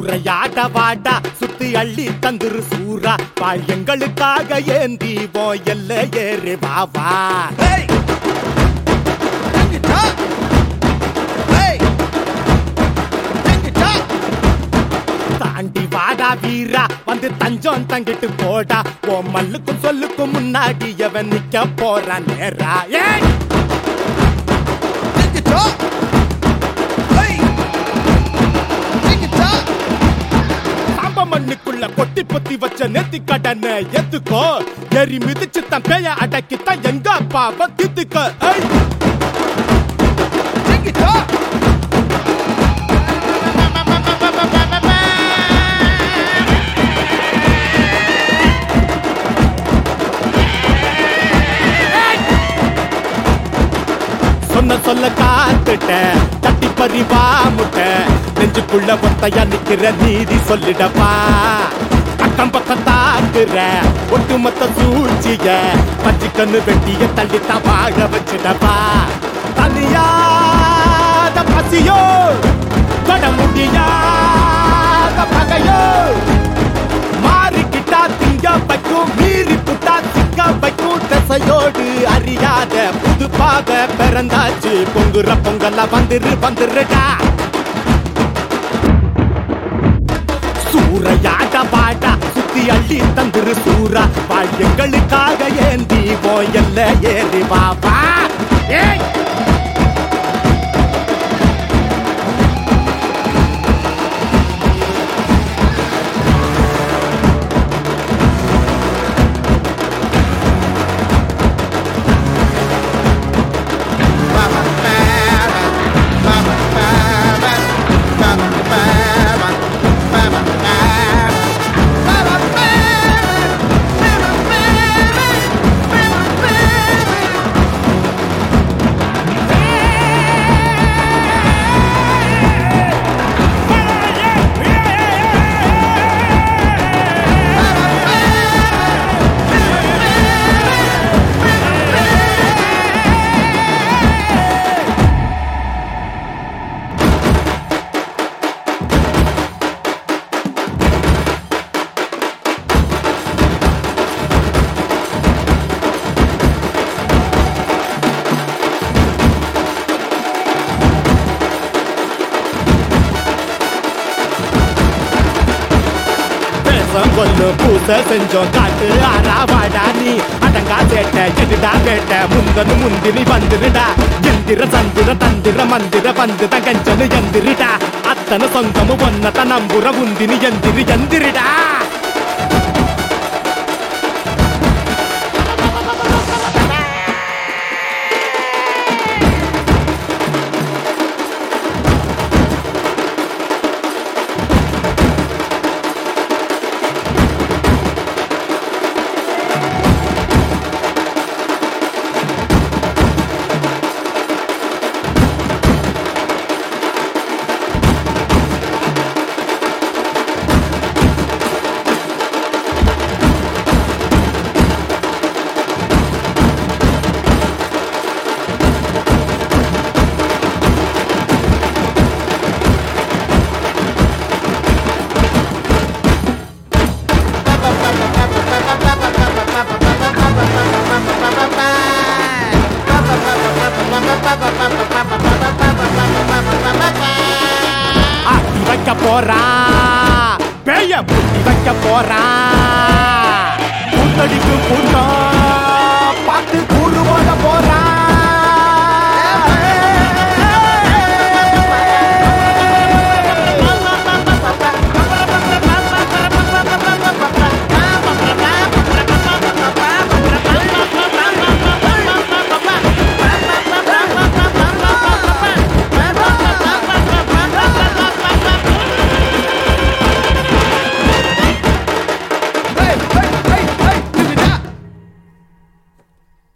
சூறையாட வாடா சுத்தி அள்ளி தந்துரு சூரா வாழ் எங்களுக்காக ஏந்தி போ எல்ல ஏறு வாவா தாண்டி வாடா வீரா வந்து தஞ்சம் தங்கிட்டு போடா ஓ மல்லுக்கும் சொல்லுக்கும் முன்னாடி எவன் நிக்க போறான் நேரா மண்ணுக்குள்ள கொட்டி பொத்தி வச்ச நெத்தி கடனை எத்துக்கோ எரி மிதிச்சு தன் பேய அடக்கித்தான் எங்க அப்பாவை தித்துக்க சொன்ன சொல்ல காத்துட்ட தட்டி பறிவா முட்ட நெஞ்சுக்குள்ள ஒத்தையா நிக்கிற நீதி சொல்லிடப்பா அக்கம் பக்கம் தாக்குற ஒட்டுமொத்த சூழ்ச்சிய பச்சை கண்ணு வெட்டிய தள்ளித்தா வாழ வச்சிடப்பா தனியாத பசியோ தொட முடியாத பகையோ மாறிக்கிட்டா திங்க வைக்கும் மீறி புட்டா திக்க வைக்கும் திசையோடு அறியாத புது பாத பிறந்தாச்சு பொங்குற பொங்கல்ல வந்துருடா சூறையாட பாடா சுத்தி அள்ளி தந்துரு சூரா வாழ் எங்களுக்காக ஏந்தி போயல்ல ஏறி வாபா கொல்லு பூச செஞ்சோம் காட்டு ஆறாவாடா நீ அடங்கா சேட்ட எடுடா வேட்ட முந்தனு முந்தினி வந்துருடா எந்திர சந்திர தந்திர மந்திர வந்து தங்கஞ்சனு எந்திரிடா அத்தனை சொந்தமு ஒன்னத நம்புற முந்தினி எந்திரிடா ஆட்டி வைக்க போறா பேய புட்டி வைக்க போறா புத்தடிக்கு புத்தா